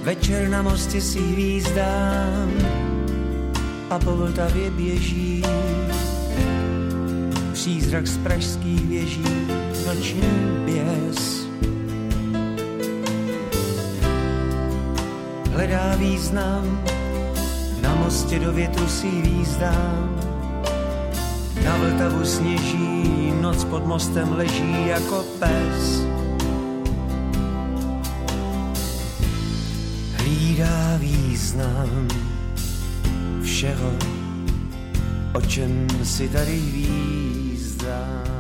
Večer na mostě si hvízdám a po Vltavě běží přízrak z pražských věží, noční běs. Hledá význam, na mostě do větru si hvízdám. Na Vltavu sněží, noc pod mostem leží jako pes. Hlídá význam všeho, o čem si tady hvízdám.